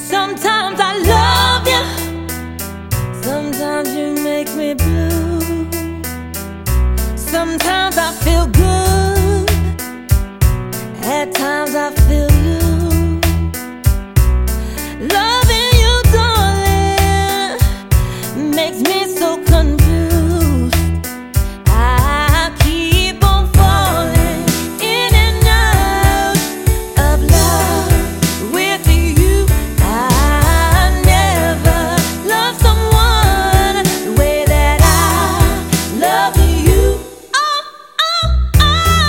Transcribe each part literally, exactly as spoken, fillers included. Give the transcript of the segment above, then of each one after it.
Sometimes I love you, sometimes you make me blue. Sometimes I feel good, at times I feel you. Loving you, darling, makes me so confused. I keep on falling in and out of love with you. I never loved someone the way that I love you. Oh, oh,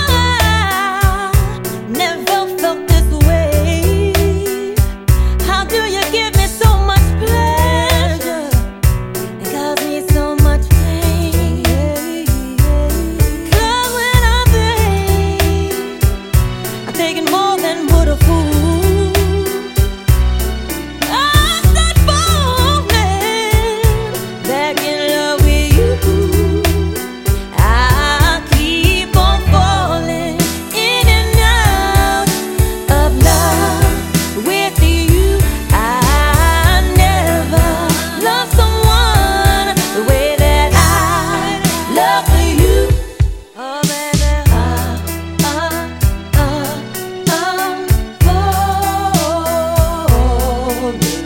I never felt this way. How do you give me so much pleasure and cause me so much pain? 'Cause when I think I'm taking more than would a fool, I start falling back in love with you. I keep on falling in and out of love with you. I never loved someone the way that I love you. Oh baby, ah, ah, ah, ah, oh,